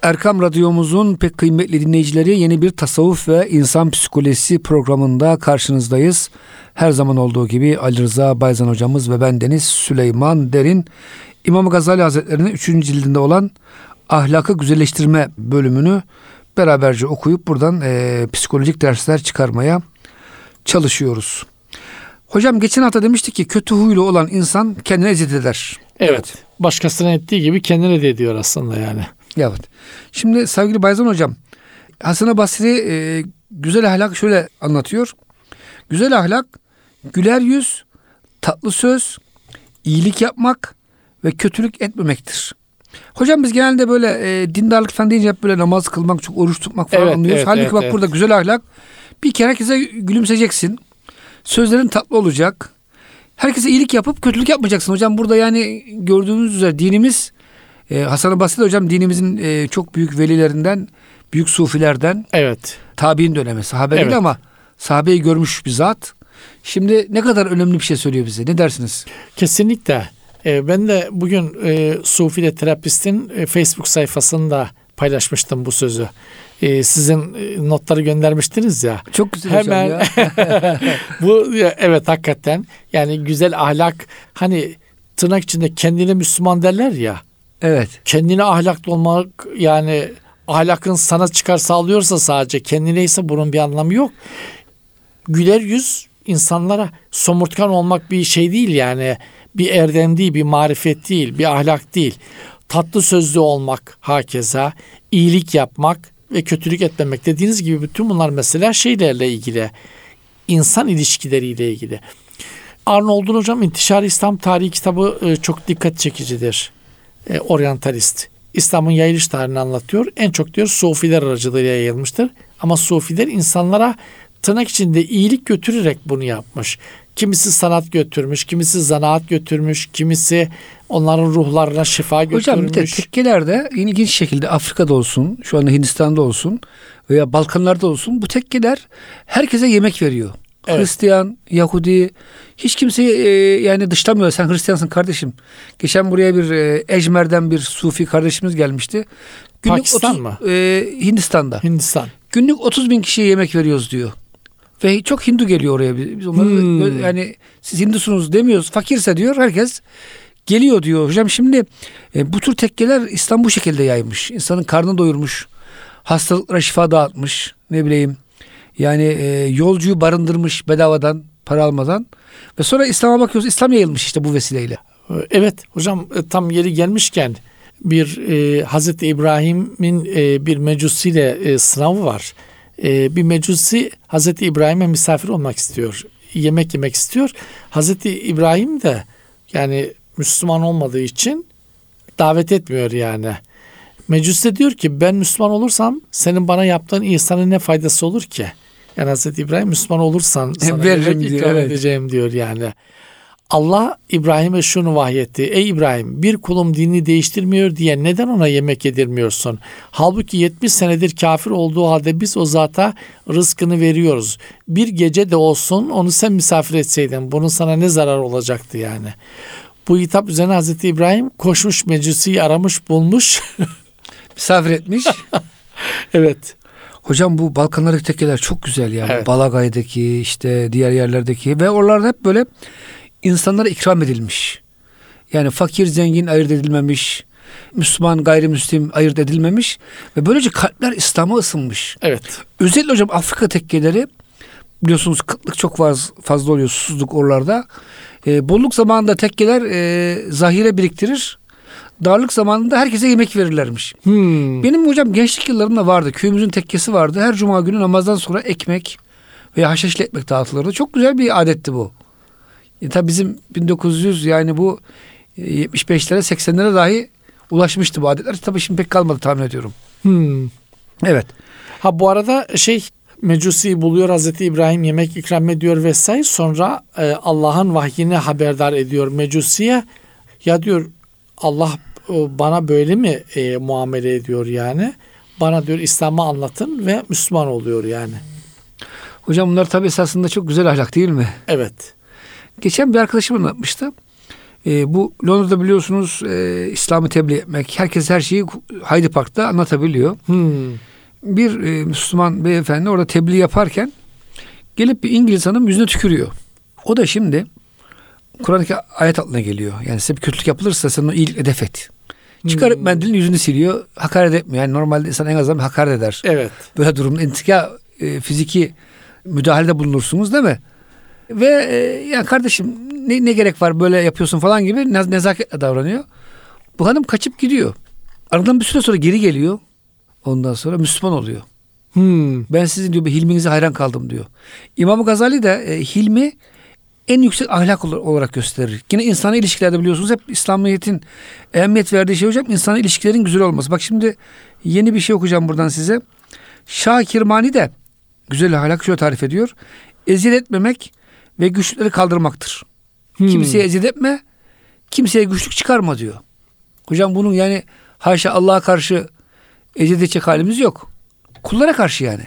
Erkam Radyomuzun pek kıymetli dinleyicileri, yeni bir tasavvuf ve insan psikolojisi programında karşınızdayız. Her zaman olduğu gibi Ali Rıza Bayzan hocamız ve bendeniz Süleyman Derin, İmam Gazali Hazretleri'nin 3. cildinde olan Ahlakı Güzelleştirme bölümünü beraberce okuyup buradan psikolojik dersler çıkarmaya çalışıyoruz. Hocam geçen hafta demiştik ki kötü huylu olan insan kendine eziyet eder. Evet. Başkasına ettiği gibi kendine de ediyor aslında yani. Evet. Şimdi sevgili Bayzan hocam, Hasan-ı Basri güzel ahlak şöyle anlatıyor. Güzel ahlak, güler yüz, tatlı söz, iyilik yapmak ve kötülük etmemektir. Hocam biz genelde böyle dindarlık falan deyince hep böyle namaz kılmak, çok oruç tutmak falan anlıyoruz. Halbuki bak burada güzel ahlak, bir kere herkese gülümseyeceksin. Sözlerin tatlı olacak. Herkese iyilik yapıp kötülük yapmayacaksın. Hocam burada yani gördüğünüz üzere dinimiz, Hasan-ı Basri hocam dinimizin çok büyük velilerinden, büyük sufilerden. Evet. Tabi'in dönemi, sahabe değil ama sahabeyi görmüş bir zat. Şimdi ne kadar önemli bir şey söylüyor bize. Ne dersiniz? Kesinlikle. Ben de bugün Sufile Terapist'in Facebook sayfasında paylaşmıştım bu sözü. Sizin notları göndermiştiniz ya. Çok güzel hemen, hocam ya. Bu evet hakikaten yani güzel ahlak, hani tırnak içinde kendine Müslüman derler ya. Evet. Kendine ahlaklı olmak, yani ahlakın sana çıkar sağlıyorsa sadece, kendine ise bunun bir anlamı yok. Güler yüz insanlara, somurtkan olmak bir şey değil yani. Bir erdem değil, bir marifet değil, bir ahlak değil. Tatlı sözlü olmak hakeza, iyilik yapmak ve kötülük etmemek, dediğiniz gibi bütün bunlar mesela şeylerle ilgili, insan ilişkileriyle ilgili. Arnold'un hocam İntişar-ı İslam Tarihi kitabı çok dikkat çekicidir. Oryantalist. İslam'ın yayılış tarihini anlatıyor. En çok diyor Sufiler aracılığıyla yayılmıştır. Ama Sufiler insanlara tırnak içinde iyilik götürerek bunu yapmış. Kimisi sanat götürmüş, kimisi zanaat götürmüş, kimisi onların ruhlarına şifa götürmüş. Hocam bir de tekkelerde ilginç şekilde Afrika'da olsun, şu anda Hindistan'da olsun veya Balkanlarda olsun, bu tekkeler herkese yemek veriyor. Evet. Hristiyan, Yahudi, hiç kimseyi yani dışlamıyor. Sen Hristiyansın kardeşim. Geçen buraya bir Ejmer'den bir Sufi kardeşimiz gelmişti. Günlük Pakistan mı? Hindistan'da. Hindistan. Günlük 30.000 kişiye yemek veriyoruz diyor. Ve çok Hindu geliyor oraya. Biz onları yani siz Hindusunuz demiyoruz. Fakirse diyor herkes geliyor diyor. Hocam şimdi bu tür tekkeler İslam bu şekilde yaymış. İnsanın karnını doyurmuş. Hastalıklara şifa dağıtmış. Ne bileyim. Yani yolcuyu barındırmış bedavadan, para almadan. Ve sonra İslam'a bakıyoruz. İslam yayılmış işte bu vesileyle. Evet hocam, tam yeri gelmişken bir Hazreti İbrahim'in bir mecusiyle sınavı var. Bir mecusi Hazreti İbrahim'e misafir olmak istiyor. Yemek yemek istiyor. Hazreti İbrahim de yani Müslüman olmadığı için davet etmiyor yani. Mecusi de diyor ki ben Müslüman olursam senin bana yaptığın ihsanın ne faydası olur ki? Yani Hazreti İbrahim Müslüman olursan sana yemek ikram edeceğim diyor yani. Allah İbrahim'e şunu vahyetti. Ey İbrahim, bir kulum dinini değiştirmiyor diye neden ona yemek yedirmiyorsun? Halbuki 70 senedir kafir olduğu halde biz o zata rızkını veriyoruz. Bir gece de olsun onu sen misafir etseydin bunun sana ne zarar olacaktı yani? Bu hitap üzerine Hazreti İbrahim koşmuş mecusiyi aramış bulmuş. Misafir etmiş. Evet. Hocam bu Balkanlardaki tekkeler çok güzel yani. Evet. Balagay'daki işte diğer yerlerdeki ve oralarda hep böyle insanlara ikram edilmiş. Yani fakir zengin ayırt edilmemiş. Müslüman gayrimüslim ayırt edilmemiş. Ve böylece kalpler İslam'a ısınmış. Evet. Özellikle hocam Afrika tekkeleri biliyorsunuz kıtlık çok fazla oluyor, susuzluk oralarda. Bolluk zamanında tekkeler zahire biriktirir. Darlık zamanında herkese yemek verirlermiş. Benim hocam gençlik yıllarımda vardı. Köyümüzün tekkesi vardı. Her cuma günü namazdan sonra ekmek veya haşhaşlı ekmek dağıtılırdı. Çok güzel bir adetti bu. Tabii bizim 1900 yani bu 75'lere 80'lere dahi ulaşmıştı bu adetler. Tabii şimdi pek kalmadı tahmin ediyorum. Evet. Ha bu arada Mecusi'yi buluyor, Hazreti İbrahim yemek ikram ediyor vesaire. Sonra Allah'ın vahyine haberdar ediyor Mecusi'ye. Ya diyor Allah bana böyle mi muamele ediyor yani? Bana diyor İslam'ı anlatın ve Müslüman oluyor yani. Hocam bunlar tabii esasında çok güzel ahlak değil mi? Evet. Geçen bir arkadaşım anlatmıştı. Bu Londra'da biliyorsunuz İslam'ı tebliğ etmek, herkes her şeyi Hyde Park'ta anlatabiliyor. Bir Müslüman beyefendi orada tebliğ yaparken gelip bir İngiliz hanım yüzüne tükürüyor. O da şimdi Kur'an-ı ayet altına geliyor. Yani size bir kötülük yapılırsa sen o iyilikle def et. Çıkarıp mendilin yüzünü siliyor. Hakaret etmiyor. Yani normalde insan en azından hakaret eder. Evet. Böyle durumda fiziki müdahalede bulunursunuz değil mi? Ve yani kardeşim ne gerek var böyle yapıyorsun falan gibi nezaketle davranıyor. Bu hanım kaçıp gidiyor. Aradan bir süre sonra geri geliyor. Ondan sonra Müslüman oluyor. Ben sizin diyor hilminize hayran kaldım diyor. İmam Gazali de hilmi en yüksek ahlak olarak gösterir. Yine insani ilişkilerde biliyorsunuz hep İslamiyet'in ehemmiyet verdiği şey hocam insani ilişkilerin güzel olması. Bak şimdi yeni bir şey okuyacağım buradan size. Şah Kirmani de güzel ahlak şöyle tarif ediyor. Eziyet etmemek ve güçlükleri kaldırmaktır. Kimseye eziyet etme, kimseye güçlük çıkarma diyor. Hocam bunun yani haşa Allah'a karşı eziyet edecek halimiz yok. Kullara karşı yani.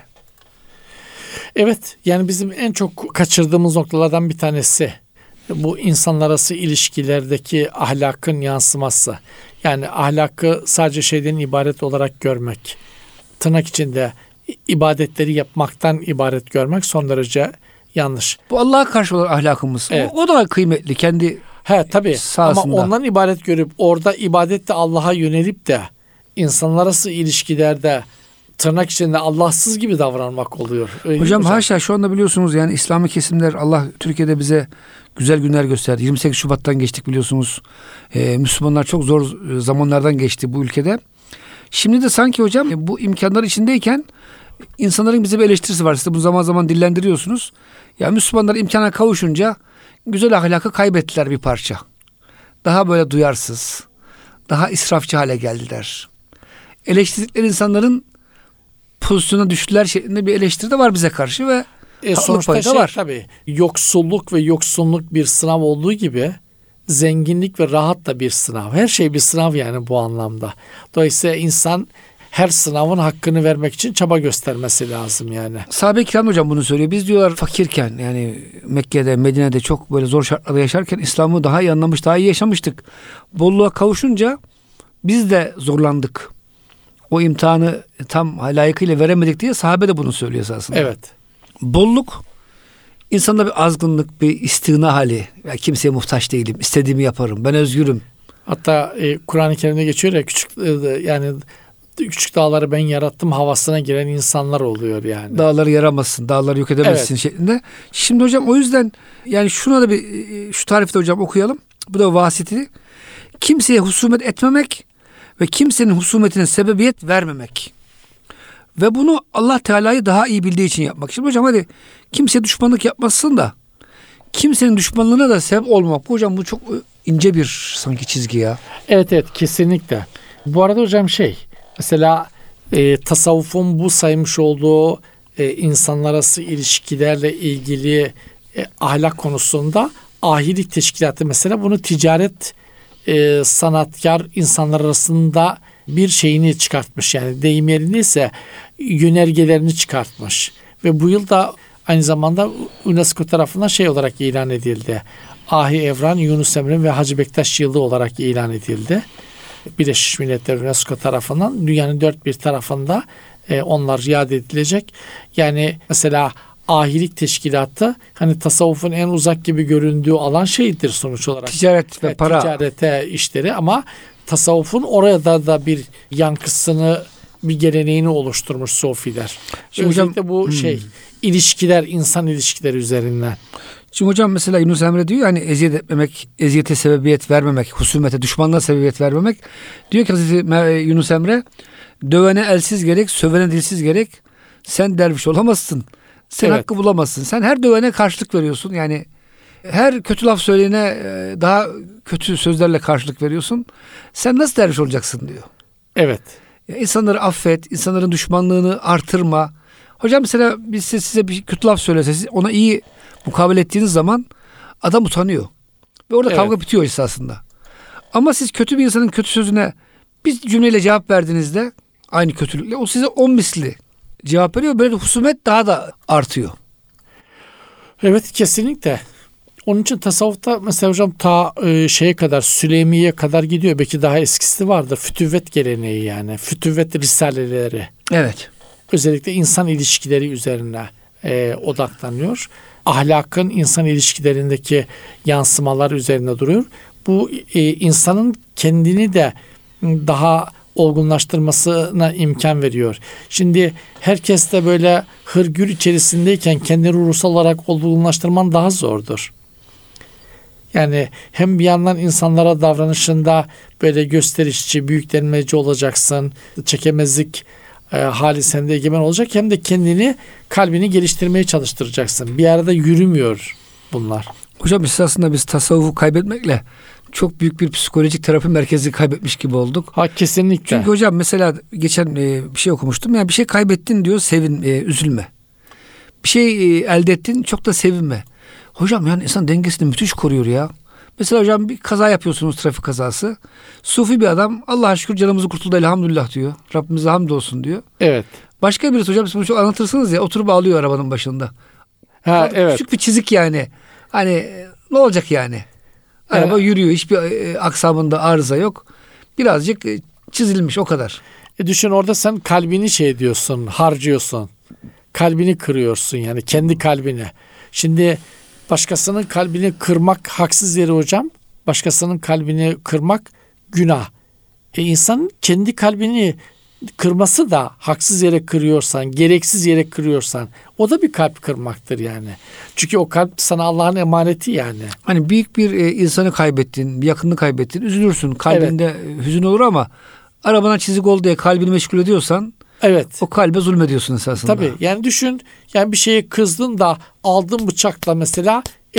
Evet, yani bizim en çok kaçırdığımız noktalardan bir tanesi bu insanlar arası ilişkilerdeki ahlakın yansıması. Yani ahlakı sadece şeyden ibaret olarak görmek, tırnak içinde ibadetleri yapmaktan ibaret görmek son derece yanlış. Bu Allah'a karşı olan ahlakımız. Evet. O da kıymetli kendi tabii sahasında. Ama ondan ibaret görüp orada ibadette Allah'a yönelip de insanlar arası ilişkilerde tırnak içinde Allahsız gibi davranmak oluyor. Hocam haşa şu anda biliyorsunuz yani İslami kesimler Allah Türkiye'de bize güzel günler gösterdi. 28 Şubat'tan geçtik biliyorsunuz. Müslümanlar çok zor zamanlardan geçti bu ülkede. Şimdi de sanki hocam bu imkanlar içindeyken insanların bize bir eleştirisi var. Siz de bunu zaman zaman dillendiriyorsunuz. Ya Müslümanlar imkana kavuşunca güzel ahlakı kaybettiler bir parça. Daha böyle duyarsız, daha israfçı hale geldiler. Eleştirdikleri insanların pozisyona düştüler şeklinde bir eleştiri de var bize karşı ve sonuçta var. Tabii yoksulluk ve yoksunluk bir sınav olduğu gibi zenginlik ve rahat da bir sınav. Her şey bir sınav yani bu anlamda. Dolayısıyla insan her sınavın hakkını vermek için çaba göstermesi lazım yani. Sahabe-i kiram hocam bunu söylüyor. Biz diyorlar fakirken yani Mekke'de, Medine'de çok böyle zor şartlarda yaşarken İslam'ı daha iyi anlamış, daha iyi yaşamıştık. Bolluğa kavuşunca biz de zorlandık. O imtihanı tam layıkıyla veremedik diye sahabe de bunu söylüyor esasında. Evet. Bolluk insanda bir azgınlık, bir istigna hali. Ya kimseye muhtaç değilim, istediğimi yaparım, ben özgürüm. Hatta Kur'an-ı Kerim'de geçiyor ya küçük dağları ben yarattım havasına giren insanlar oluyor yani. Dağları yaramazsın, dağları yok edemezsin şeklinde. Şimdi hocam o yüzden yani şuna da şu tarifi de hocam okuyalım. Bu da vasiti. Kimseye husumet etmemek ve kimsenin husumetine sebebiyet vermemek. Ve bunu Allah Teala'yı daha iyi bildiği için yapmak. Şimdi hocam hadi kimseye düşmanlık yapmazsın da kimsenin düşmanlığına da sebep olmak. Hocam bu çok ince bir sanki çizgi ya. Evet kesinlikle. Bu arada hocam mesela tasavvufun bu saymış olduğu insanlar arası ilişkilerle ilgili ahlak konusunda ahilik teşkilatı mesela bunu ticaret sanatkar insanlar arasında bir şeyini çıkartmış. Yani deyim yerindeyse yönergelerini çıkartmış. Ve bu yıl da aynı zamanda UNESCO tarafından olarak ilan edildi. Ahi Evran, Yunus Emre ve Hacı Bektaş Yılı olarak ilan edildi. Birleşmiş Milletler UNESCO tarafından dünyanın dört bir tarafında onlar iade edilecek. Yani mesela ahilik teşkilatı hani tasavvufun en uzak gibi göründüğü alan şeydir sonuç olarak. Ticaret ve para. Ticarete işleri ama tasavvufun orada da bir yankısını, bir geleneğini oluşturmuş Sofiler. Şimdi özellikle bu ilişkiler, insan ilişkileri üzerinden. Şimdi hocam mesela Yunus Emre diyor hani eziyet etmemek, eziyete sebebiyet vermemek, husumete, düşmanlığa sebebiyet vermemek. Diyor ki Hazreti Yunus Emre, dövene elsiz gerek, sövene dilsiz gerek. Sen derviş olamazsın. Sen hakkı bulamazsın. Sen her dövene karşılık veriyorsun. Yani her kötü laf söyleyene daha kötü sözlerle karşılık veriyorsun. Sen nasıl derviş olacaksın diyor. Evet. İnsanları affet, insanların düşmanlığını artırma. Hocam mesela biz size bir kötü laf söylese, siz ona iyi mukabele ettiğiniz zaman adam utanıyor. Ve orada kavga bitiyor esasında. Ama siz kötü bir insanın kötü sözüne bir cümleyle cevap verdiğinizde aynı kötülükle o size 10 misli cevap veriyor. Böyle husumet daha da artıyor. Evet kesinlikle. Onun için tasavvufta mesela hocam ta şeye kadar, Süleymiye kadar gidiyor. Belki daha eskisi vardır. Fütüvvet geleneği yani. Fütüvvet risaleleri. Evet. Özellikle insan ilişkileri üzerine odaklanıyor. Ahlakın insan ilişkilerindeki yansımalar üzerine duruyor. Bu insanın kendini de daha olgunlaştırmasına imkan veriyor. Şimdi herkes de böyle hırgür içerisindeyken kendini ruhsal olarak olgunlaştırman daha zordur. Yani hem bir yandan insanlara davranışında böyle gösterişçi, büyüklenmeci olacaksın, çekemezlik hali sende egemen olacak, hem de kendini, kalbini geliştirmeye çalıştıracaksın. Bir arada yürümüyor bunlar. Hocam esasında biz tasavvufu kaybetmekle çok büyük bir psikolojik terapi merkezi kaybetmiş gibi olduk. Ha, kesinlikle. Çünkü hocam mesela geçen bir şey okumuştum. Yani bir şey kaybettin diyor, üzülme. Bir şey elde ettin, çok da sevinme. Hocam yani insan dengesini müthiş koruyor ya. Mesela hocam bir kaza yapıyorsunuz, trafik kazası. Sufi bir adam, Allah'a şükür canımızı kurtuldu elhamdülillah diyor. Rabbimize hamdolsun diyor. Evet. Başka birisi hocam, siz bunu çok anlatırsınız ya, oturup ağlıyor arabanın başında. Ha, evet. Küçük bir çizik yani. Hani ne olacak yani? Araba yürüyor, hiçbir aksamında arıza yok. Birazcık çizilmiş, o kadar. Düşün, orada sen kalbini şey diyorsun, harcıyorsun. Kalbini kırıyorsun yani, kendi kalbini. Şimdi başkasının kalbini kırmak haksız yere hocam. Başkasının kalbini kırmak günah. İnsanın kendi kalbini kırması da, haksız yere kırıyorsan, gereksiz yere kırıyorsan, o da bir kalp kırmaktır yani. Çünkü o kalp sana Allah'ın emaneti yani. Hani büyük bir insanı kaybettin, bir yakınını kaybettin, üzülürsün. Kalbinde hüzün olur ama arabana çizik oldu diye kalbini meşgul ediyorsan, evet, o kalbe zulmediyorsun esasında. Tabii yani düşün, yani bir şeye kızdın da aldın bıçakla mesela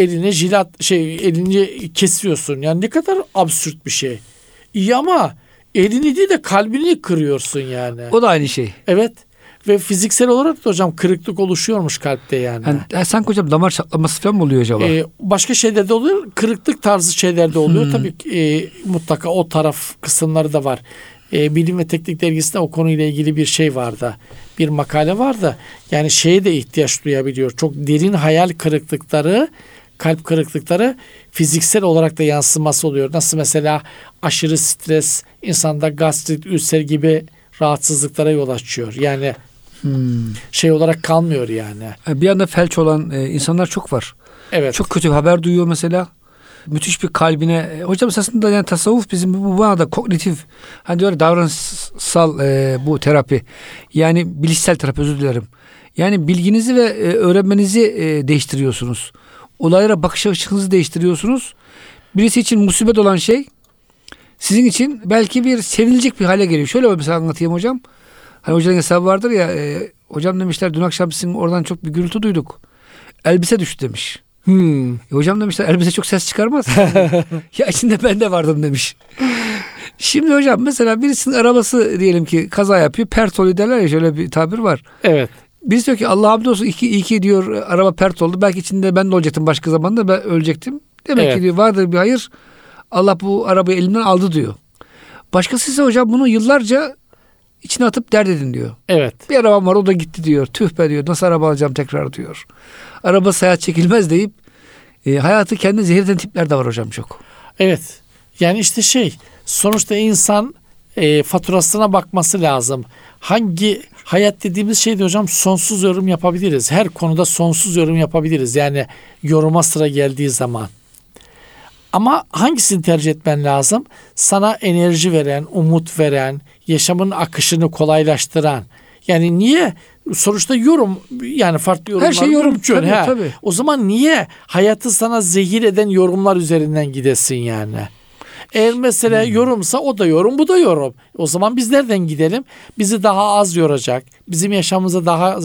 elini kesiyorsun. Yani ne kadar absürt bir şey. İyi ama elini değil de kalbini kırıyorsun yani. O da aynı şey. Evet. Ve fiziksel olarak da hocam kırıklık oluşuyormuş kalpte yani. Sanki hocam damar çatlaması falan mı oluyor acaba? Başka şeylerde oluyor. Kırıklık tarzı şeylerde oluyor. Tabii mutlaka o taraf kısımları da var. Bilim ve Teknik dergisinde o konuyla ilgili bir şey vardı. Bir makale vardı. Yani şeye de ihtiyaç duyabiliyor. Çok derin hayal kırıklıkları, kalp kırıklıkları fiziksel olarak da yansıması oluyor. Nasıl mesela aşırı stres insanda gastrit, ülser gibi rahatsızlıklara yol açıyor. Yani şey olarak kalmıyor yani. Bir anda felç olan insanlar çok var. Evet. Çok kötü bir haber duyuyor mesela. Müthiş bir kalbine. Hocam esasında yani tasavvuf bizim bu da kognitif, hani diyor davranışsal bu terapi. Yani bilişsel terapi, özür dilerim. Yani bilginizi ve öğrenmenizi değiştiriyorsunuz. Olaylara bakış açınızı değiştiriyorsunuz. Birisi için musibet olan şey sizin için belki bir sevinilecek bir hale geliyor. Şöyle mesela anlatayım hocam. Hani hocanın hesabı vardır ya, hocam demişler dün akşam sizin oradan çok bir gürültü duyduk. Elbise düştü demiş. Hocam demişler elbise çok ses çıkarmaz. Ya içinde ben de vardım demiş. Şimdi hocam mesela birisinin arabası diyelim ki kaza yapıyor. Pert oluyor derler ya, şöyle bir tabir var. Evet. Birisi diyor ki Allah hamdolsun iyi ki diyor araba pert oldu. Belki içinde ben de olacaktım başka zamanda, ben ölecektim. Demek ki diyor vardır bir hayır. Allah bu arabayı elimden aldı diyor. Başkası ise hocam bunu yıllarca içine atıp dert edin diyor. Evet. Bir arabam var, o da gitti diyor. Tüh be diyor, nasıl araba alacağım tekrar diyor. Araba hayat çekilmez deyip hayatı kendi zehir eden tipler de var hocam çok. Evet. Yani işte sonuçta insan faturasına bakması lazım. Hangi hayat dediğimiz şeyde hocam sonsuz yorum yapabiliriz. Her konuda sonsuz yorum yapabiliriz. Yani yoruma sıra geldiği zaman. Ama hangisini tercih etmen lazım? Sana enerji veren, umut veren, yaşamın akışını kolaylaştıran. Yani niye? Sonuçta yorum, yani farklı yorumlar. Her şey yorum. Tabii. O zaman niye hayatı sana zehir eden yorumlar üzerinden gidesin yani? Eğer mesela yorumsa o da yorum, bu da yorum. O zaman biz nereden gidelim? Bizi daha az yoracak, bizim yaşamımıza daha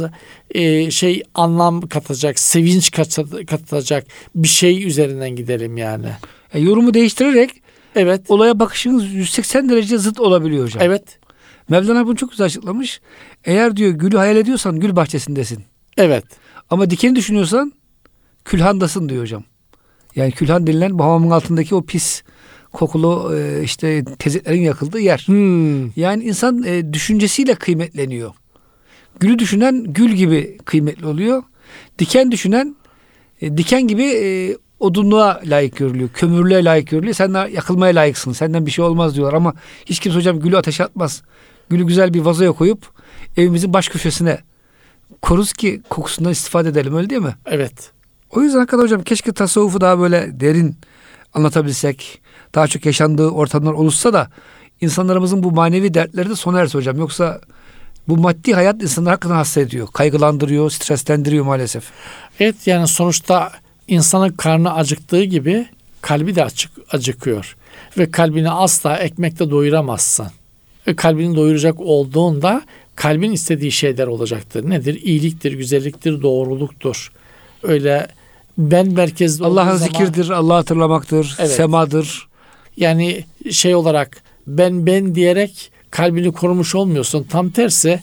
anlam katacak, sevinç katacak bir şey üzerinden gidelim yani. Yorumu değiştirerek evet, olaya bakışınız 180 derece zıt olabiliyor hocam. Evet. Mevlana bunu çok güzel açıklamış. Eğer diyor gülü hayal ediyorsan gül bahçesindesin. Evet. Ama dikeni düşünüyorsan külhandasın diyor hocam. Yani külhan denilen bu hamamın altındaki o pis kokulu tezeklerin yakıldığı yer. Yani insan düşüncesiyle kıymetleniyor. Gülü düşünen gül gibi kıymetli oluyor. Diken düşünen diken gibi odunluğa layık görülüyor. Kömürlüğe layık görülüyor. Sen de yakılmaya layıksın. Senden bir şey olmaz diyorlar ama hiç kimse hocam gülü ateşe atmaz. Gülü güzel bir vazoya koyup evimizin baş köşesine koruz ki kokusundan istifade edelim, öyle değil mi? Evet. O yüzden hakikaten hocam keşke tasavvufu daha böyle derin anlatabilsek. Daha çok yaşandığı ortamlar oluşsa da insanlarımızın bu manevi dertleri de sona erse hocam. Yoksa bu maddi hayat insanları hakikaten hasta ediyor. Kaygılandırıyor, streslendiriyor maalesef. Evet, yani sonuçta insanın karnı acıktığı gibi kalbi de acıkıyor. Ve kalbini asla ekmekle doyuramazsın. Kalbini doyuracak olduğunda kalbin istediği şeyler olacaktır. Nedir? İyiliktir, güzelliktir, doğruluktur. Öyle ben merkezli olduğu Allah'ın zaman, zikirdir, Allah'ı hatırlamaktır, evet, semadır. yani şey olarak ben diyerek kalbini korumuş olmuyorsun. Tam tersi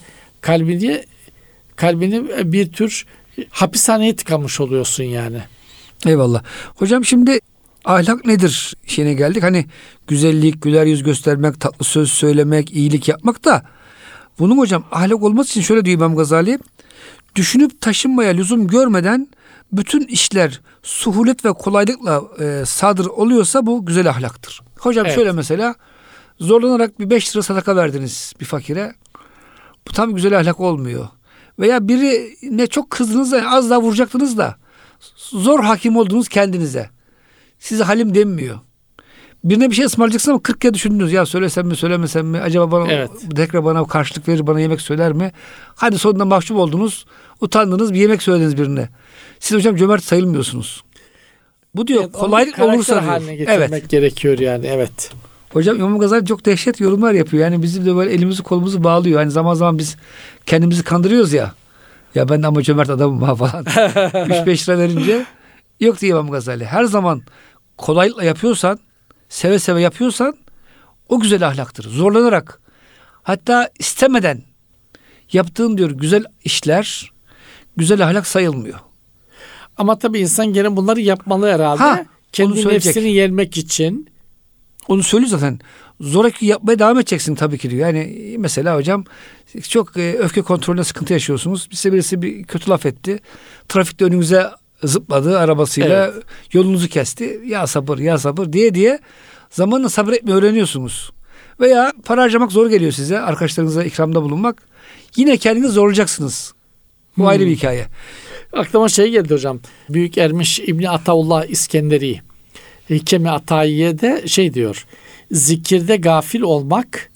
kalbini bir tür hapishaneye tıkamış oluyorsun yani. Eyvallah. Hocam şimdi ahlak nedir şeyine geldik. Hani güzellik, güler yüz göstermek, tatlı söz söylemek, iyilik yapmak da bunun hocam ahlak olması için şöyle diyor İmam Gazali. Düşünüp taşınmaya lüzum görmeden bütün işler suhulet ve kolaylıkla sadır oluyorsa bu güzel ahlaktır. Hocam Evet. şöyle mesela zorlanarak bir 5 lira sadaka verdiniz bir fakire. Bu tam güzel ahlak olmuyor. Veya birine çok kızdınız da az daha vuracaktınız da zor hakim oldunuz kendinize. Size halim denmiyor. Birine bir şey ısmarlayacaksınız ama 40 kere düşündünüz. Ya söylesem mi söylemesem mi? Acaba bana Evet. tekrar bana karşılık verir, bana yemek söyler mi? Hadi sonunda mahcup oldunuz. Utandınız, bir yemek söylediniz birine. Siz hocam cömert sayılmıyorsunuz. Bu diyor Evet, kolaylık onu olursa karakter diyor. haline getirmek Evet. gerekiyor yani, evet. Hocam İmam Gazali çok dehşet yorumlar yapıyor. Yani bizim de böyle elimizi kolumuzu bağlıyor. Hani zaman zaman biz kendimizi kandırıyoruz ya. Ya ben de ama cömert adamım ha falan. 3-5 lira verince. Yok diyor İmam Gazali. Her zaman kolaylıkla yapıyorsan, seve seve yapıyorsan o güzel ahlaktır. Zorlanarak, hatta istemeden yaptığın diyor güzel işler güzel ahlak sayılmıyor. Ama tabii insan gene bunları yapmalı herhalde. Ha, onu kendi söyleyecek. nefsini yenmek için. Onu söylüyor zaten. Zoraki yapmaya devam edeceksin tabii ki diyor. Yani mesela hocam çok öfke kontrolünde sıkıntı yaşıyorsunuz. Size birisi bir kötü laf etti. Trafikte önünüze zıpladı arabasıyla. Evet. Yolunuzu kesti. Ya sabır ya sabır diye zamanla sabır etmeyi öğreniyorsunuz. Veya para harcamak zor geliyor size. Arkadaşlarınıza ikramda bulunmak. Yine kendinizi zorlayacaksınız. Bu ayrı bir hikaye. Aklıma şey geldi hocam. Büyük Ermiş İbni Ataullah İskenderi Hikemi Atayiye'de şey diyor. Zikirde gafil olmak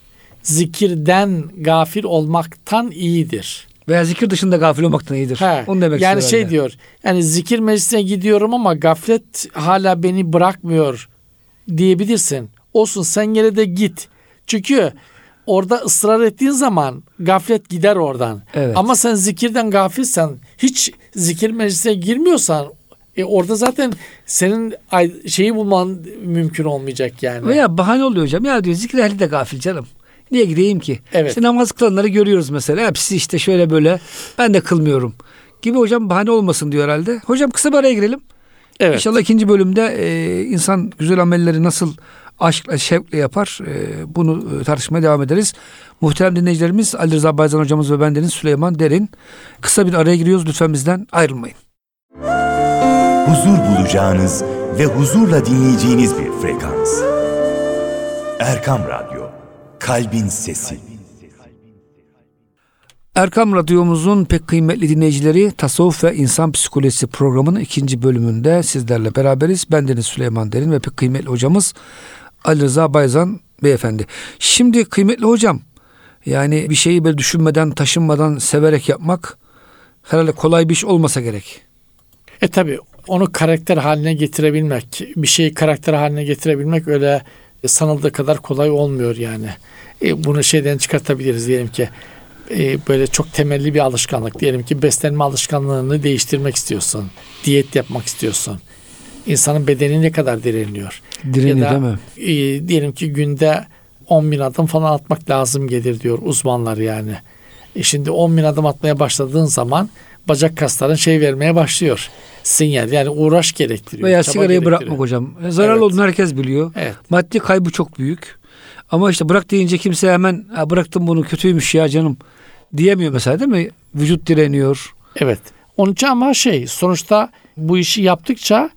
zikirden gafil olmaktan iyidir. Veya zikir dışında gafil olmaktan iyidir. He, Onu demek yani istiyor şey diyor. Yani zikir meclisine gidiyorum ama gaflet hala beni bırakmıyor diyebilirsin. Olsun, sen yine de git. Çünkü orada ısrar ettiğin zaman gaflet gider oradan. Evet. Ama sen zikirden gafilsen, hiç zikir meclisine girmiyorsan orada zaten senin şeyi bulman mümkün olmayacak yani. Veya bahane oluyor hocam. Ya diyor zikir ehli de gafil canım. Niye gideyim ki? Evet. İşte namaz kılanları görüyoruz mesela. Hepsi işte şöyle böyle. Ben de kılmıyorum. Gibi hocam bahane olmasın diyor herhalde. Hocam kısa bir araya girelim. Evet. İnşallah ikinci bölümde insan güzel amelleri nasıl aşkla, şevkle yapar bunu tartışmaya devam ederiz. Muhterem dinleyicilerimiz Ali Rıza Bayzan hocamız ve bendeniz Süleyman Derin. Kısa bir araya giriyoruz. Lütfen bizden ayrılmayın. Huzur bulacağınız ve huzurla dinleyeceğiniz bir frekans. Erkam Radyo, Kalbin Sesi. Erkam Radyomuzun pek kıymetli dinleyicileri, Tasavvuf ve İnsan Psikolojisi programının ikinci bölümünde sizlerle beraberiz. Bendeniz Süleyman Derin ve pek kıymetli hocamız Ali Rıza Bayzan beyefendi. Şimdi kıymetli hocam, yani bir şeyi böyle düşünmeden, taşınmadan, severek yapmak herhalde kolay bir iş olmasa gerek. Tabii onu karakter haline getirebilmek, bir şeyi karakter haline getirebilmek öyle sanıldığı kadar kolay olmuyor yani. Bunu şeyden çıkartabiliriz, diyelim ki böyle çok temelli bir alışkanlık, diyelim ki beslenme alışkanlığını değiştirmek istiyorsun, diyet yapmak istiyorsun. İnsanın bedeni ne kadar direniyor. Direniyor Ya da, değil mi? Diyelim ki günde 10.000 adım falan atmak lazım gelir diyor uzmanlar yani. Şimdi 10.000 adım atmaya başladığın zaman bacak kasların şey vermeye başlıyor. Sinyal, yani uğraş gerektiriyor. Veya çaba sigarayı gerektiriyor. bırakmak hocam. Zararlı Evet. olduğunu herkes biliyor. Evet. Maddi kaybı çok büyük. Ama işte bırak deyince kimse hemen bıraktım bunu kötüymüş ya canım diyemiyor mesela, değil mi? Vücut direniyor. Evet. Onun için ama sonuçta bu işi yaptıkça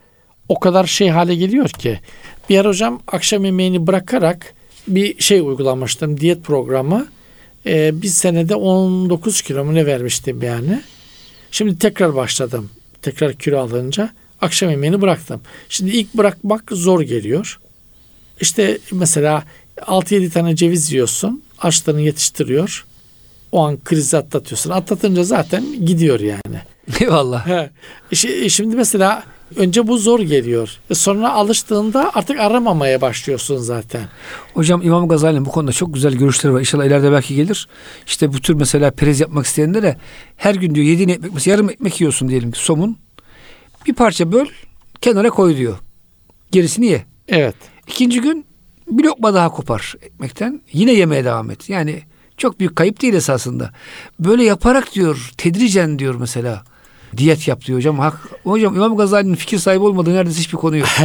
o kadar şey hale geliyor ki. Bir yer hocam akşam yemeğini bırakarak bir şey uygulamıştım, diyet programı. Bir senede 19 kilo mu ne vermiştim yani. Şimdi tekrar başladım. Tekrar kilo alınca akşam yemeğini bıraktım. Şimdi ilk bırakmak zor geliyor. İşte mesela 6-7 tane ceviz yiyorsun. Açlığını yetiştiriyor. O an krizi atlatıyorsun. Atlatınca zaten gidiyor yani. Eyvallah. Şimdi mesela önce bu zor geliyor. Sonra alıştığında artık aramamaya başlıyorsun zaten. Hocam İmam Gazali'nin bu konuda çok güzel görüşleri var. İnşallah ileride belki gelir. İşte bu tür mesela perez yapmak isteyenlere her gün diyor yediğin ekmek, mesela yarım ekmek yiyorsun diyelim ki somun. Bir parça böl, kenara koy diyor. Gerisini ye. Evet. İkinci gün bir lokma daha kopar ekmekten. Yine yemeye devam et. Yani çok büyük kayıp değil esasında. Böyle yaparak diyor, tedricen diyor mesela. Diyet yap diyor hocam. Hocam İmam Gazali'nin fikir sahibi olmadığı neredeyse hiçbir konu yok.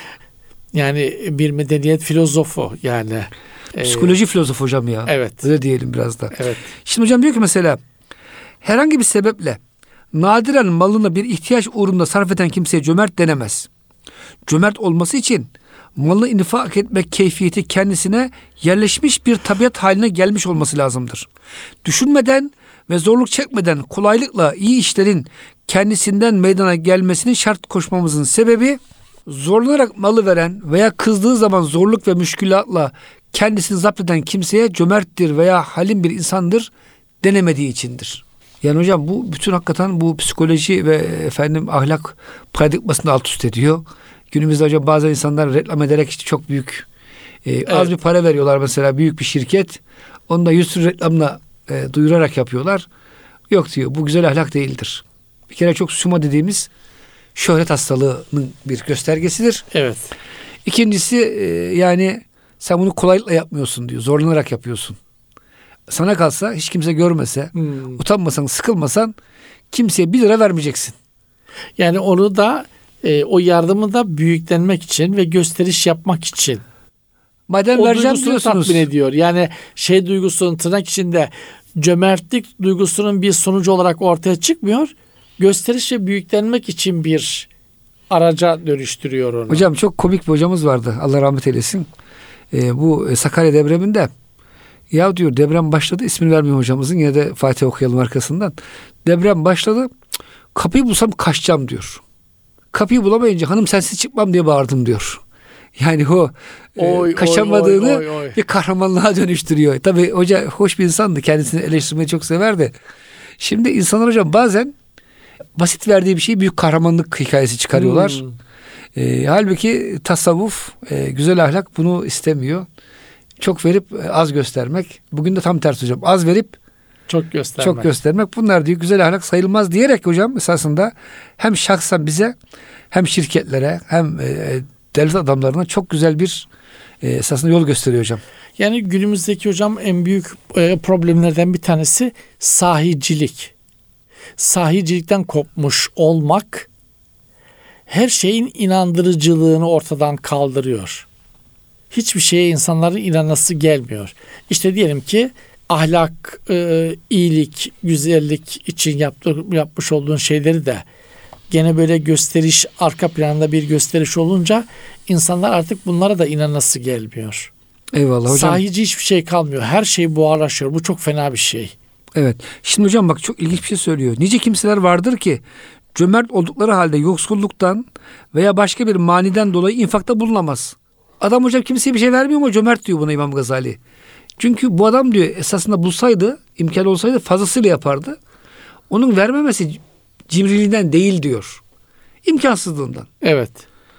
Yani bir medeniyet filozofu yani. Psikoloji filozofu hocam ya. Evet. Öyle diyelim biraz da. Evet. Şimdi hocam diyor ki mesela herhangi bir sebeple nadiren malını bir ihtiyaç uğrunda sarf eden kimseye cömert denemez. Cömert olması için malını infak etmek keyfiyeti kendisine yerleşmiş bir tabiat haline gelmiş olması lazımdır. Düşünmeden ve zorluk çekmeden kolaylıkla iyi işlerin kendisinden meydana gelmesini şart koşmamızın sebebi zorlanarak malı veren veya kızdığı zaman zorluk ve müşkülatla kendisini zapt eden kimseye cömerttir veya halim bir insandır denemediği içindir. Yani hocam bu bütün hakikaten bu psikoloji ve ahlak paradigmasını alt üst ediyor. Günümüzde hocam bazı insanlar reklam ederek işte çok büyük az bir para veriyorlar mesela büyük bir şirket. Onu da 100 reklamla duyurarak yapıyorlar. Yok diyor bu güzel ahlak değildir. Bir kere çok suma dediğimiz şöhret hastalığının bir göstergesidir. Evet. İkincisi yani sen bunu kolaylıkla yapmıyorsun diyor. Zorlanarak yapıyorsun. Sana kalsa hiç kimse görmese, utanmasan, sıkılmasan kimseye 1 lira vermeyeceksin. Yani onu da o yardımı da büyüklenmek için ve gösteriş yapmak için. Madem o vereceğim duygusunu diyorsunuz. tatmin ediyor. Yani duygusunun tırnak içinde cömertlik duygusunun bir sonucu olarak ortaya çıkmıyor. Gösteriş ve büyüklenmek için bir araca dönüştürüyor onu. Hocam çok komik bir hocamız vardı. Allah rahmet eylesin. Bu Sakarya depreminde ya diyor deprem başladı. İsmini vermiyorum hocamızın. Yine de Fatih okuyalım arkasından. Deprem başladı. Kapıyı bulsam kaçacağım diyor. Kapıyı bulamayınca hanım sensiz çıkmam diye bağırdım diyor. Yani o kaçamadığını bir kahramanlığa dönüştürüyor. Tabii hoca hoş bir insandı. Kendisini eleştirmeyi çok severdi. Şimdi insanlar hocam bazen basit verdiği bir şeyi büyük kahramanlık hikayesi çıkarıyorlar. Halbuki tasavvuf, güzel ahlak bunu istemiyor. Çok verip az göstermek. Bugün de tam tersi hocam. Az verip çok göstermek. Bunlar diyor güzel ahlak sayılmaz diyerek hocam esasında hem şahsen bize hem şirketlere hem devlet adamlarına çok güzel bir esasında yol gösteriyor hocam. Yani günümüzdeki hocam en büyük problemlerden bir tanesi sahicilik. Sahicilikten kopmuş olmak her şeyin inandırıcılığını ortadan kaldırıyor. Hiçbir şeye insanların inanması gelmiyor. İşte diyelim ki ahlak, iyilik, güzellik için yapmış olduğun şeyleri de gene böyle gösteriş, arka planda bir gösteriş olunca insanlar artık bunlara da inanması gelmiyor. Eyvallah hocam. Sahici hiçbir şey kalmıyor. Her şey buharlaşıyor. Bu çok fena bir şey. Evet. Şimdi hocam bak çok ilginç bir şey söylüyor. Nice kimseler vardır ki cömert oldukları halde yoksulluktan veya başka bir maniden dolayı infakta bulunamaz. Adam hocam kimseye bir şey vermiyor ama cömert diyor buna İmam Gazali. Çünkü bu adam diyor esasında bulsaydı, imkan olsaydı fazlasıyla yapardı. Onun vermemesi cimriliğinden değil diyor. İmkansızlığından. Evet.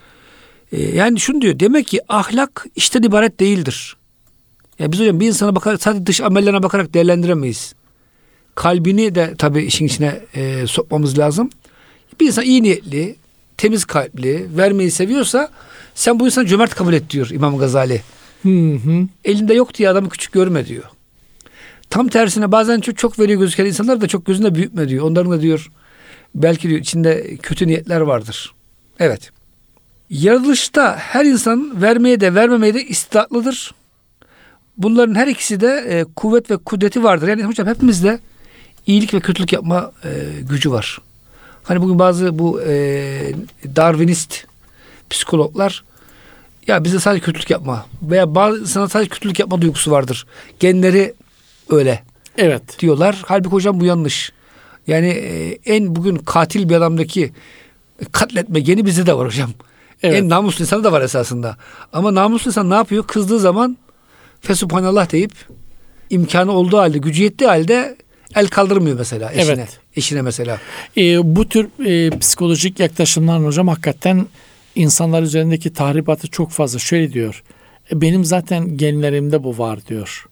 Yani şunu diyor. Demek ki ahlak işten ibaret değildir. Ya biz hocam bir insana bakarak sadece dış amellerine bakarak değerlendiremeyiz. Kalbini de tabii işin içine sokmamız lazım. Bir insan iyi niyetli, temiz kalpli, vermeyi seviyorsa sen bu insanı cömert kabul et diyor İmam Gazali. Elinde yok diye adamı küçük görme diyor. Tam tersine bazen çok veriyor gözüken insanlar da çok gözünde büyütme diyor. Onların da diyor belki diyor içinde kötü niyetler vardır. Evet. Yaratılışta her insan vermeye de vermemeye de istidatlıdır. Bunların her ikisi de kuvvet ve kudreti vardır. Yani hocam hepimizde iyilik ve kötülük yapma gücü var. Hani bugün bazı bu Darwinist psikologlar ya bize sadece kötülük yapma veya bazı insana sadece kötülük yapma duygusu vardır. Genleri öyle Evet. diyorlar. Halbuki hocam bu yanlış. Yani en bugün katil bir adamdaki katletme geni bizde de var hocam. Evet. En namuslu insanı da var esasında. Ama namuslu insan ne yapıyor? Kızdığı zaman Fesubhanallah deyip imkanı olduğu halde, gücü yettiği halde el kaldırmıyor mesela eşine. Evet. Eşine mesela. Bu tür psikolojik yaklaşımlar hocam hakikaten insanlar üzerindeki tahribatı çok fazla. Şöyle diyor. Benim zaten genlerimde bu var diyor.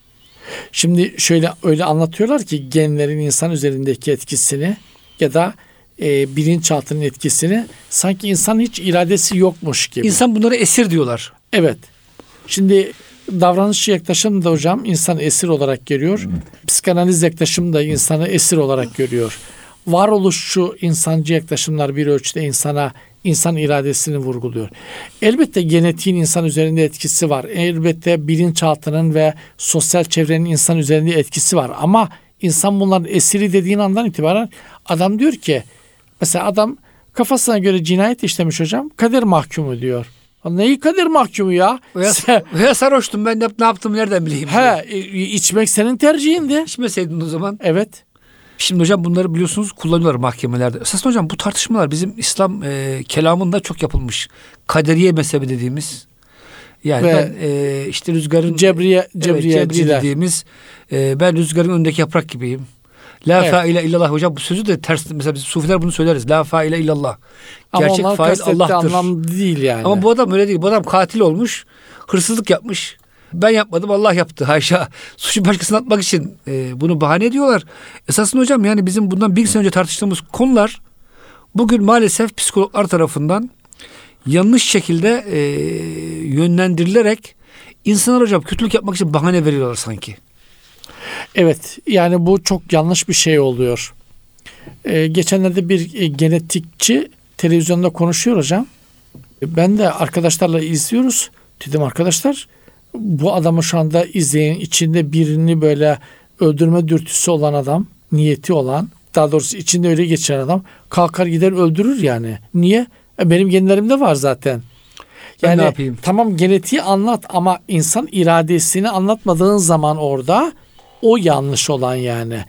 Şimdi şöyle öyle anlatıyorlar ki genlerin insan üzerindeki etkisini ya da bilinçaltının etkisini sanki insan hiç iradesi yokmuş gibi. İnsan bunları esir diyorlar. Evet. Şimdi davranış yaklaşım da hocam insan esir olarak görüyor. Psikanaliz yaklaşım da insanı esir olarak görüyor. Varoluşçu insancı yaklaşımlar bir ölçüde insan iradesini vurguluyor. Elbette genetiğin insan üzerinde etkisi var. Elbette bilinçaltının ve sosyal çevrenin insan üzerinde etkisi var. Ama insan bunların esiri dediğin andan itibaren adam diyor ki mesela adam kafasına göre cinayet işlemiş hocam. Kader mahkumu diyor. Neyi kader mahkumu ya? Veya sarhoştum ben ne yaptım nereden bileyim. İçmek senin tercihindi. İçmeseydin o zaman. Evet. Şimdi hocam bunları biliyorsunuz kullanıyorlar mahkemelerde. Esasında hocam bu tartışmalar bizim İslam kelamında çok yapılmış. Kaderiye mezhebi dediğimiz. Yani ve ben işte rüzgarın Cebriye dediğimiz ben rüzgarın önündeki yaprak gibiyim. La faile illallah hocam bu sözü de ters. Mesela biz sufiler bunu söyleriz. La faile illallah. Gerçek fail Allah'tır. Anlam değil yani. Ama bu adam öyle değil. Bu adam katil olmuş. Hırsızlık yapmış. Ben yapmadım Allah yaptı. Haşa. Suçu başkasına atmak için bunu bahane ediyorlar. Esasında hocam yani bizim bundan bir sene önce tartıştığımız konular bugün maalesef psikologlar tarafından yanlış şekilde yönlendirilerek insanlar hocam kötülük yapmak için bahane veriyorlar sanki. Evet yani bu çok yanlış bir şey oluyor. Geçenlerde bir genetikçi televizyonda konuşuyor hocam. Ben de arkadaşlarla izliyoruz. Dedim arkadaşlar bu adamı şu anda izleyin içinde birini böyle öldürme dürtüsü olan adam, niyeti olan, daha doğrusu içinde öyle geçen adam kalkar gider öldürür yani. Niye? Benim genlerimde var zaten. Yani ne yapayım? Tamam genetiği anlat ama insan iradesini anlatmadığın zaman orada o yanlış olan yani.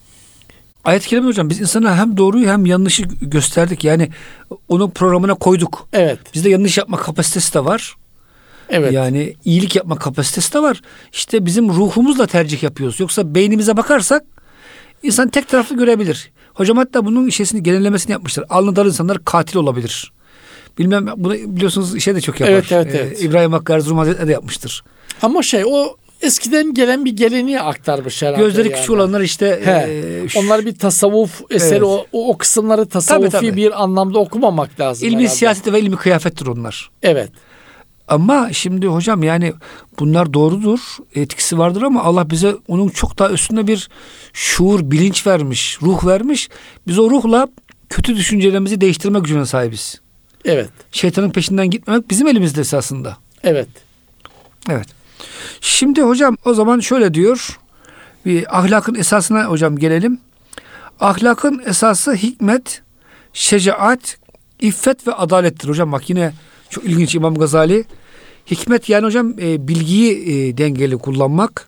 Ayet-i Kerime hocam biz insana hem doğruyu hem yanlışı gösterdik. Yani onun programına koyduk. Evet. Bizde yanlış yapma kapasitesi de var. Evet. Yani iyilik yapma kapasitesi de var. İşte bizim ruhumuzla tercih yapıyoruz. Yoksa beynimize bakarsak insan tek taraflı görebilir. Hocam hatta bunun genellemesini yapmışlar. Alnı dar insanlar katil olabilir. Bilmem bunu biliyorsunuz de çok yapar. Evet. İbrahim Hakkı Erzurum Hazretleri de yapmıştır. Ama o eskiden gelen bir geleneği aktarmış herhalde. Gözleri yani. küçük olanlar işte. Onlar bir tasavvuf eseri. Evet. O kısımları tasavvufi tabii. Bir anlamda okumamak lazım. İlmi siyaseti ve ilmi kıyafettir onlar. Evet. Ama şimdi hocam yani bunlar doğrudur. Etkisi vardır ama Allah bize onun çok daha üstünde bir şuur, bilinç vermiş, ruh vermiş. Biz o ruhla kötü düşüncelerimizi değiştirme gücüne sahibiz. Evet. Şeytanın peşinden gitmemek bizim elimizde esasında. Evet. Evet. Şimdi hocam o zaman şöyle diyor. Bir ahlakın esasına hocam gelelim. Ahlakın esası hikmet, şecaat, iffet ve adalettir. Hocam bak yine çok ilginç İmam Gazali. Hikmet yani hocam bilgiyi dengeli kullanmak.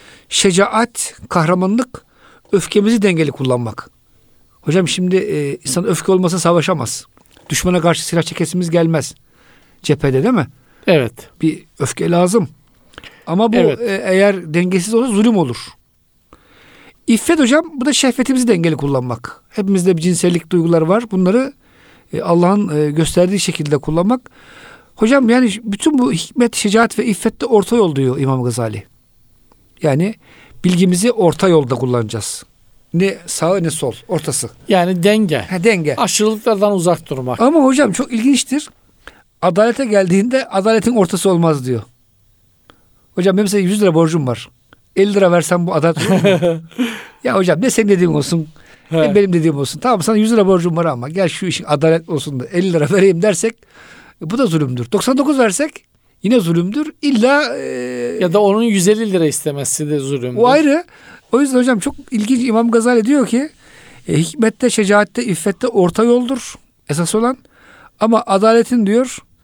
Şecaat, kahramanlık, öfkemizi dengeli kullanmak. Hocam şimdi insan öfke olmasa savaşamaz. Düşmana karşı silah çekesimiz gelmez. Cephede değil mi? Evet. Bir öfke lazım. Ama bu eğer dengesiz olursa zulüm olur. İffet hocam bu da şehvetimizi dengeli kullanmak. Hepimizde bir cinsellik duyguları var. Bunları Allah'ın gösterdiği şekilde kullanmak. Hocam yani bütün bu hikmet, şecaat ve iffette orta yol diyor İmam Gazali. Yani bilgimizi orta yolda kullanacağız. Ne sağ ne sol, ortası. Yani denge. Denge. Aşırılıklardan uzak durmak. Ama hocam çok ilginçtir. Adalete geldiğinde adaletin ortası olmaz diyor. Hocam benim size 100 lira borcum var. 50 lira versem bu adalet olur mu? Ya hocam ne senin dediğin olsun, ne benim dediğim olsun. Tamam sana 100 lira borcum var ama gel şu işin adalet olsun da 50 lira vereyim dersek bu da zulümdür. 99 versek yine zulümdür. İlla ya da onun 150 lira istemesi de zulümdür. O ayrı. O yüzden hocam çok ilginç İmam Gazali diyor ki hikmette, şecaatte, iffette orta yoldur esas olan. Ama adaletin diyor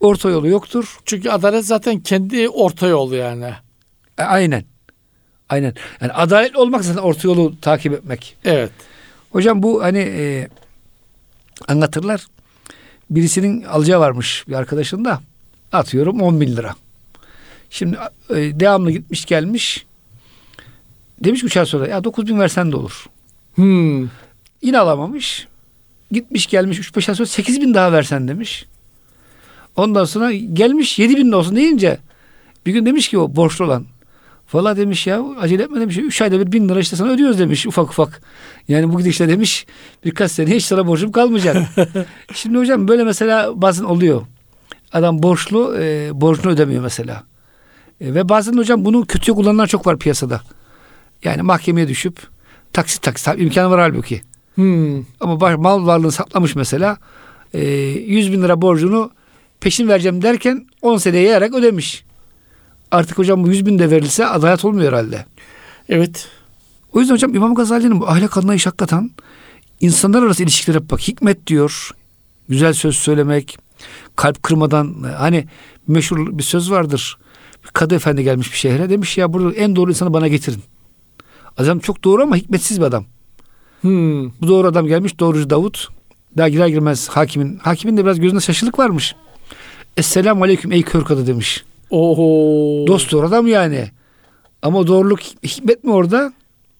Orta yolu yoktur. Çünkü adalet zaten kendi orta yolu yani. Aynen. Aynen. Yani adaletli olmak zaten orta yolu takip etmek. Evet. Hocam bu hani anlatırlar. Birisinin alacağı varmış bir arkadaşın da. Atıyorum 10.000 lira. Şimdi devamlı gitmiş gelmiş. Demiş ki 3 ay sonra ya 9.000 versen de olur. Yine alamamış. Gitmiş gelmiş 3-5 ay sonra 8.000 daha versen demiş. Ondan sonra gelmiş 7.000 olsun deyince bir gün demiş ki o borçlu olan, valla demiş ya acele etme demiş. 3 ayda bir 1.000 lira işte sana ödüyoruz demiş ufak ufak. Yani bu gidişle demiş birkaç seneye hiç sana borcum kalmayacak. Şimdi hocam böyle mesela bazen oluyor. Adam borçlu borcunu ödemiyor mesela. Ve bazen hocam bunu kötüye kullananlar çok var piyasada. Yani mahkemeye düşüp taksit imkanı var halbuki. Ama mal varlığını saklamış mesela. 100.000 lira borcunu peşin vereceğim derken 10 seneye yayarak ödemiş. Artık hocam bu 100.000 de verilse adalet olmuyor herhalde. Evet. O yüzden hocam İmam Gazali'nin bu ahlak anlayışı hakikaten insanlar arası ilişkilere bak. Hikmet diyor. Güzel söz söylemek. Kalp kırmadan. Hani meşhur bir söz vardır. Bir kadı efendi gelmiş bir şehre. Demiş ya burada en doğru insanı bana getirin. Adam çok doğru ama hikmetsiz bir adam. Bu doğru adam gelmiş. Doğrucu Davut. Daha girer girmez hakimin de biraz gözünde şaşılık varmış. Esselamu aleyküm ey kör kadı demiş. Oho. Dost doğru adam yani. Ama doğruluk hikmet mi orada?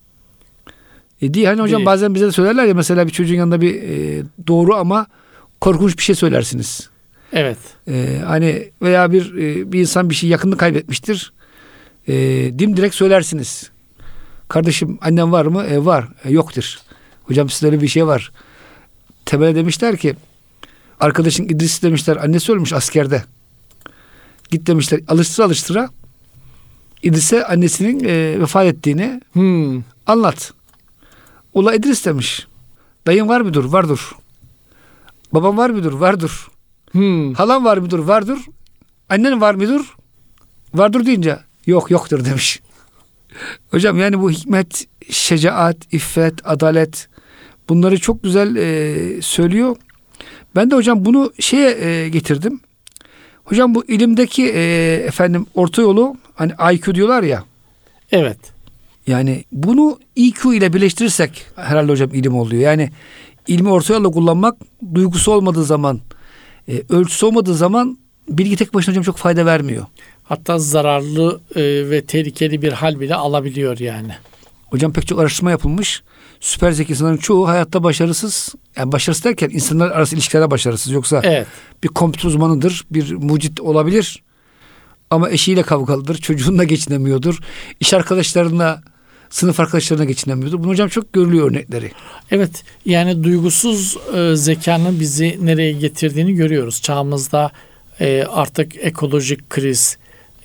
Değil. Hani hocam bazen bize de söylerler ya mesela bir çocuğun yanında bir doğru ama korkunç bir şey söylersiniz. Evet. Hani veya bir insan bir şey yakınını kaybetmiştir. Dimdirek söylersiniz. Kardeşim annen var mı? Var. Yoktur. Hocam sizde öyle bir şey var. Temele demişler ki arkadaşın İdris demişler annesi ölmüş askerde. Git demişler alıştıra İdris'e annesinin vefat ettiğini anlat. Ula İdris demiş. Dayın var mıdır? Vardır. Babam var mıdır? Vardır. Halam var mıdır? Vardır. Annen var mıdır? Vardır deyince yoktur demiş. Hocam yani bu hikmet, şecaat, iffet, adalet bunları çok güzel söylüyor. Ben de hocam bunu getirdim. Hocam bu ilimdeki orta yolu hani IQ diyorlar ya. Evet. Yani bunu IQ ile birleştirirsek herhalde hocam ilim oluyor. Yani ilmi orta yolla kullanmak duygusu olmadığı zaman, ölçüsü olmadığı zaman bilgi tek başına hocam çok fayda vermiyor. Hatta zararlı ve tehlikeli bir hal bile alabiliyor yani. Hocam pek çok araştırma yapılmış. Süper zeki insanların çoğu hayatta başarısız. Yani başarısız derken insanlar arası ilişkilerde başarısız. Yoksa bir kompütür uzmanıdır, bir mucit olabilir. Ama eşiyle kavgalıdır, çocuğunla geçinemiyordur. İş arkadaşlarına, sınıf arkadaşlarına geçinemiyordur. Bunu hocam çok görülüyor örnekleri. Evet. Yani duygusuz zekanın bizi nereye getirdiğini görüyoruz. Çağımızda artık ekolojik kriz,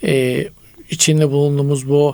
içinde bulunduğumuz bu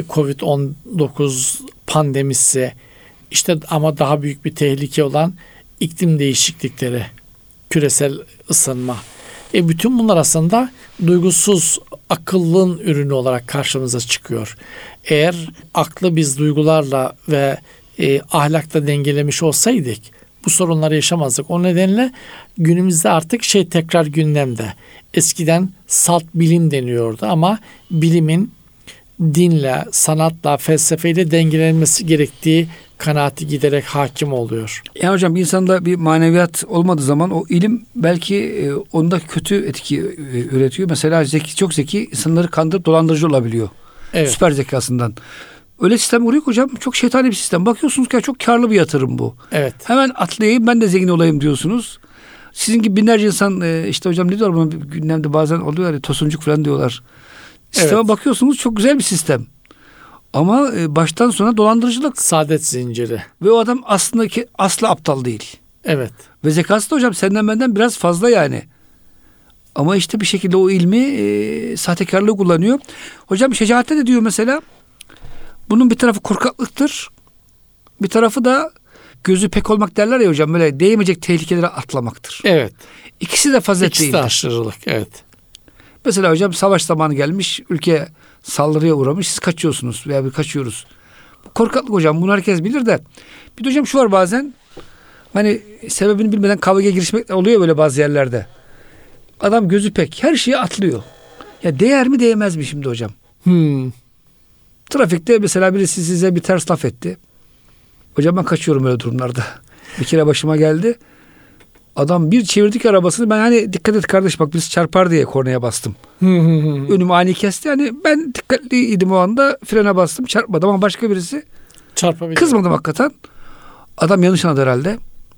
Covid-19 pandemisi, işte ama daha büyük bir tehlike olan iklim değişiklikleri, küresel ısınma. Bütün bunlar aslında duygusuz akıllın ürünü olarak karşımıza çıkıyor. Eğer aklı biz duygularla ve ahlakla dengelemiş olsaydık bu sorunları yaşamazdık. O nedenle günümüzde artık tekrar gündemde. Eskiden salt bilim deniyordu ama bilimin dinle, sanatla, felsefeyle dengelenmesi gerektiği kanaati giderek hakim oluyor. Yani hocam bir insanda bir maneviyat olmadığı zaman o ilim belki onda kötü etki üretiyor. Mesela çok zeki insanları kandırıp dolandırıcı olabiliyor. Evet. Süper zekasından. Öyle sistem kuruyor hocam. Çok şeytani bir sistem. Bakıyorsunuz ki çok karlı bir yatırım bu. Evet. Hemen atlayayım ben de zengin olayım diyorsunuz. Sizin gibi binlerce insan işte hocam ne diyorlar buna gündemde bazen oluyor ya tosuncuk falan diyorlar. Sisteme bakıyorsunuz çok güzel bir sistem. Ama baştan sona dolandırıcılık. Saadet zinciri. Ve o adam aslında asla aptal değil. Evet. Ve zekası da hocam senden benden biraz fazla yani. Ama işte bir şekilde o ilmi sahtekarlığı kullanıyor. Hocam şecaatte de diyor mesela bunun bir tarafı korkaklıktır. Bir tarafı da gözü pek olmak derler ya hocam böyle değmeyecek tehlikelere atlamaktır. Evet. İkisi de fazilet değildir. İkisi de aşırılık. Evet. Mesela hocam savaş zamanı gelmiş, ülke saldırıya uğramış, siz kaçıyorsunuz veya bir kaçıyoruz. Korkaklık hocam, bunu herkes bilir de. Bir de hocam şu var bazen, hani sebebini bilmeden kavgaya girişmek oluyor böyle bazı yerlerde. Adam gözü pek. Her şeye atlıyor. Ya değer mi değmez mi şimdi hocam? Trafikte mesela birisi size bir ters laf etti. Hocam ben kaçıyorum öyle durumlarda. Bir kere başıma geldi. Adam bir çevirdik arabasını. Ben hani dikkat et kardeş bak biz çarpar diye kornaya bastım. Önümü ani kesti. Yani ben dikkatliydim o anda. Frene bastım. Çarpmadım ama başka birisi kızmadım hakikaten. Adam yanlış anladı herhalde.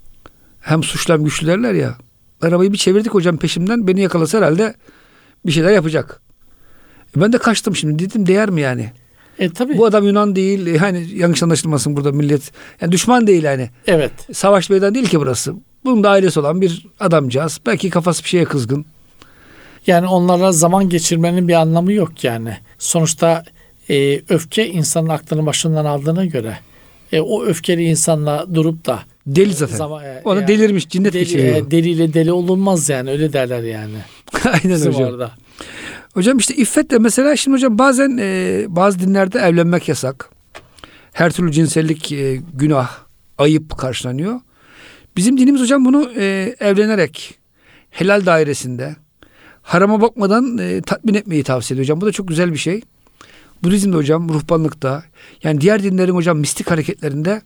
Hem suçlu hem güçlü derler ya. Arabayı bir çevirdik hocam peşimden. Beni yakalasa herhalde bir şeyler yapacak. Ben de kaçtım şimdi. Dedim değer mi yani? Tabii. Bu adam Yunan değil. Yani yanlış anlaşılmasın burada millet. Yani düşman değil yani. Evet. Savaş meydanı değil ki burası. Bunun da ailesi olan bir adamcağız. Belki kafası bir şeye kızgın. Yani onlarla zaman geçirmenin bir anlamı yok yani. Sonuçta öfke insanın aklını başından aldığına göre o öfkeli insanla durup da deli zaten. Ona yani, delirmiş, cinnet geçiriyor. Deliyle deli olunmaz yani, öyle derler yani. Aynen bizim hocam. Orada. Hocam işte iffet de mesela şimdi hocam bazen bazı dinlerde evlenmek yasak. Her türlü cinsellik günah, ayıp karşılanıyor. Bizim dinimiz hocam bunu evlenerek helal dairesinde harama bakmadan tatmin etmeyi tavsiye ediyor hocam. Bu da çok güzel bir şey. Budizm'de hocam, ruhbanlıkta yani diğer dinlerin hocam mistik hareketlerinde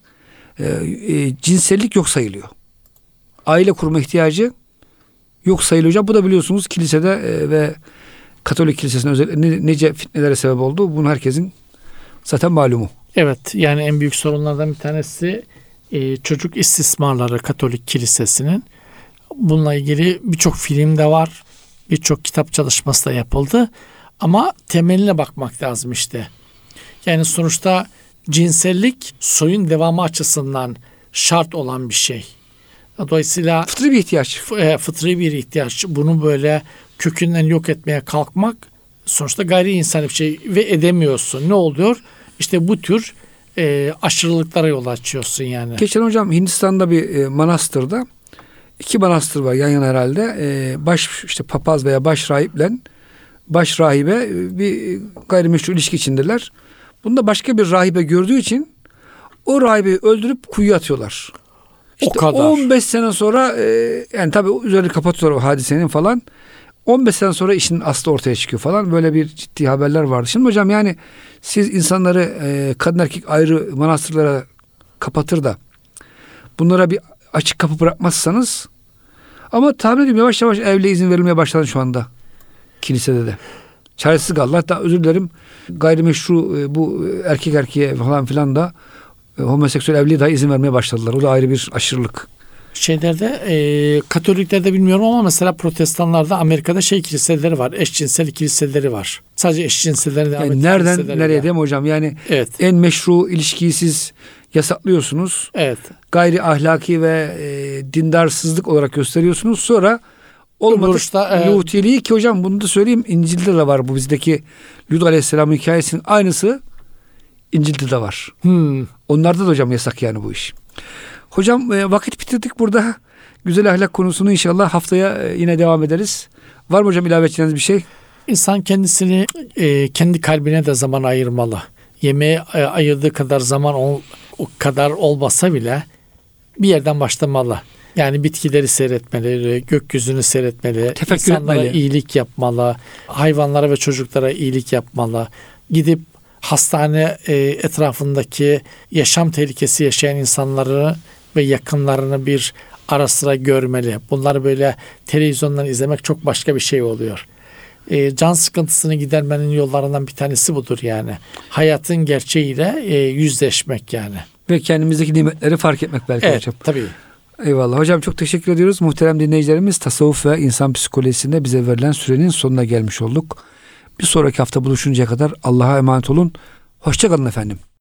cinsellik yok sayılıyor. Aile kurma ihtiyacı yok sayılıyor hocam. Bu da biliyorsunuz kilisede ve Katolik kilisesine özellikle nice fitnelere sebep oldu. Bunun herkesin zaten malumu. Evet, yani en büyük sorunlardan bir tanesi çocuk istismarları Katolik kilisesinin. Bununla ilgili birçok film de var. Birçok kitap çalışması da yapıldı. Ama temeline bakmak lazım işte. Yani sonuçta cinsellik soyun devamı açısından şart olan bir şey. Dolayısıyla fıtri bir ihtiyaç. Fıtri bir ihtiyaç. Bunu böyle kökünden yok etmeye kalkmak sonuçta gayri insani bir şey ve edemiyorsun. Ne oluyor? İşte bu tür aşırılıklara yol açıyorsun yani. Geçen hocam Hindistan'da bir manastırda 2 manastır var yan yana herhalde. Baş işte papaz veya baş rahiple baş rahibe bir gayrimeşru ilişki içindeler. Bunda başka bir rahibe gördüğü için o rahibeyi öldürüp kuyuya atıyorlar. İşte o kadar. 15 sene sonra yani tabii üzerini kapatıyorlar o hadisenin falan. 15 sene sonra işin aslı ortaya çıkıyor falan. Böyle bir ciddi haberler vardı. Şimdi hocam yani siz insanları kadın erkek ayrı manastırlara kapatır da bunlara bir açık kapı bırakmazsanız ama tahmin ediyorum yavaş yavaş evliliğe izin verilmeye başladı şu anda. Kilisede de. Çaresiz kaldılar. Hatta özür dilerim gayrimeşru bu erkek erkeğe falan filan da homoseksüel evliliğe daha izin vermeye başladılar. O da ayrı bir aşırılık. Katoliklerde bilmiyorum ama mesela Protestanlarda Amerika'da kiliseleri var. Eşcinsel kiliseleri var. Sadece eşcinselleri de yani nereden nereye değil mi hocam? Yani evet. En meşru ilişkiyi siz yasaklıyorsunuz. Evet. Gayri ahlaki ve dindarsızlık olarak gösteriyorsunuz. Sonra olmadık Lutiliği ki hocam bunu da söyleyeyim İncil'de de var bu bizdeki Lut Aleyhisselam'ın hikayesinin aynısı İncil'de de var. Onlarda da hocam yasak yani bu iş. Hocam vakit bitirdik burada. Güzel ahlak konusunu inşallah haftaya yine devam ederiz. Var mı hocam ilave edeceğiniz bir şey? İnsan kendisini kendi kalbine de zaman ayırmalı. Yemeğe ayırdığı kadar zaman o kadar olmasa bile bir yerden başlamalı. Yani bitkileri seyretmeli, gökyüzünü seyretmeli, tefekkür insanlara etmeli. iyilik yapmalı, hayvanlara ve çocuklara iyilik yapmalı. Gidip hastane etrafındaki yaşam tehlikesi yaşayan insanları ve yakınlarını bir ara sıra görmeli. Bunları böyle televizyondan izlemek çok başka bir şey oluyor. Can sıkıntısını gidermenin yollarından bir tanesi budur yani. Hayatın gerçeğiyle yüzleşmek yani. Ve kendimizdeki nimetleri fark etmek belki hocam. Tabii. Eyvallah. Hocam çok teşekkür ediyoruz. Muhterem dinleyicilerimiz tasavvuf ve insan psikolojisinde bize verilen sürenin sonuna gelmiş olduk. Bir sonraki hafta buluşuncaya kadar Allah'a emanet olun. Hoşça kalın efendim.